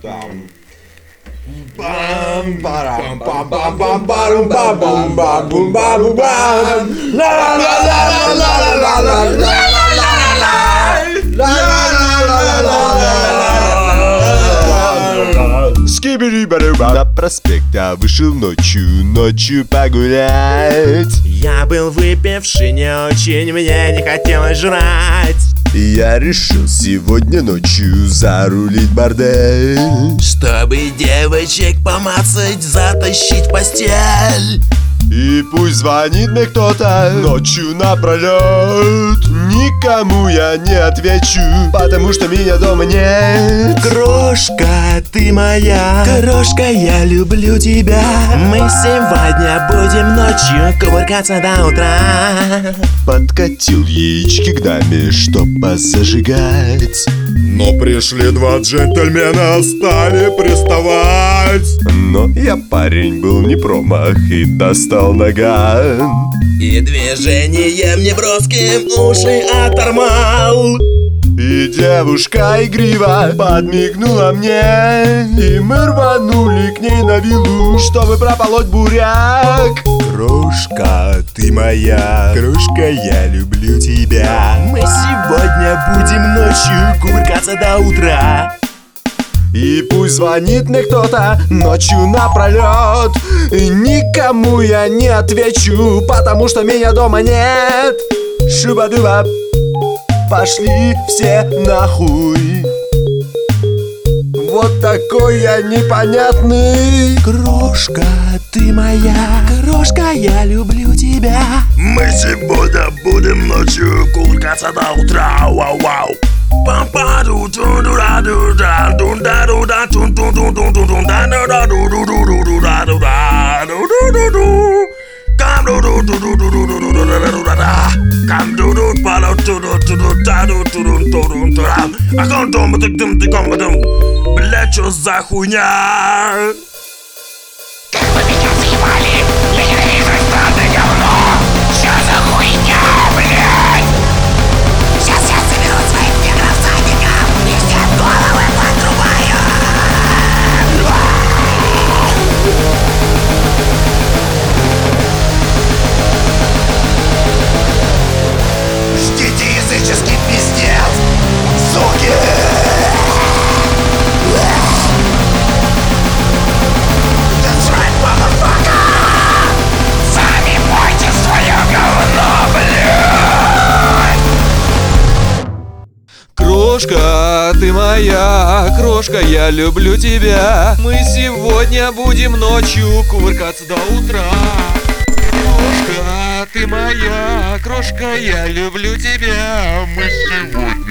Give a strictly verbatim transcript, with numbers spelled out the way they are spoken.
Там. Бам барам бам бам бам барам бам бам бам бум бам бам. Ла ла ла ла ла ла ла ла. Скибири-бараба. На проспект я вышел ночью, ночью погулять. Я был выпивший, не очень мне не хотелось жрать. Я решил сегодня ночью зарулить бордель, чтобы девочек помацать, затащить в постель. и пусть звонит мне кто-то ночью напролет, никому я не отвечу, потому что меня дома нет. Крошка, ты моя, крошка, я люблю тебя. Мы сегодня будем ночью кувыркаться до утра. Подкатил яички к даме, чтоб позажигать, Но пришли два джентльмена, стали приставать. но я парень был не промах и достал наган. И движением неброским уши оторвал. И девушка игриво подмигнула мне, и мы рванули к ней на виллу, чтобы прополоть буряк. Крошка, ты моя, крошка, я люблю тебя. Мы сегодня будем ночью кувыркаться до утра. И пусть звонит мне кто-то ночью напролет, и никому я не отвечу, потому что меня дома нет. Шуба-дуба, пошли все нахуй. Вот такой я непонятный. Крошка, ты моя, крошка, я люблю тебя. Мы сегодня будем ночью кувыркаться до утра. Вау-вау. Пам-па-ду, тун-ду-ра-ду-да, тун-да-ду-да, тун-тун-тун-тун-тун-да-ду-да-ду-ду-ду-ду-ду-ду-ду-ду-ду. Кам-ду-ду-ду-ду-ду-ду-ду-ду-ду-ду-ду-ду. Кам-ду-ду-па-ду-ду-ду-ду-ду-ду-ду-ду-ду. А ком-том-тык-тым-тык-ком-тым. Бля, чё за хуйня? Как вы меня съебали? Я ненавижу странное говно! Что за хуйня, блядь? Сейчас я соберу своих негров задников и всем головы подрубаю! Ждите языческий пиздец, суки! That's right, motherfucker! Сами мойте свое говно, блядь! Крошка, ты моя, крошка, я люблю тебя. Мы сегодня будем ночью кувыркаться до утра. Крошка, ты моя, крошка, я люблю тебя. Мы сегодня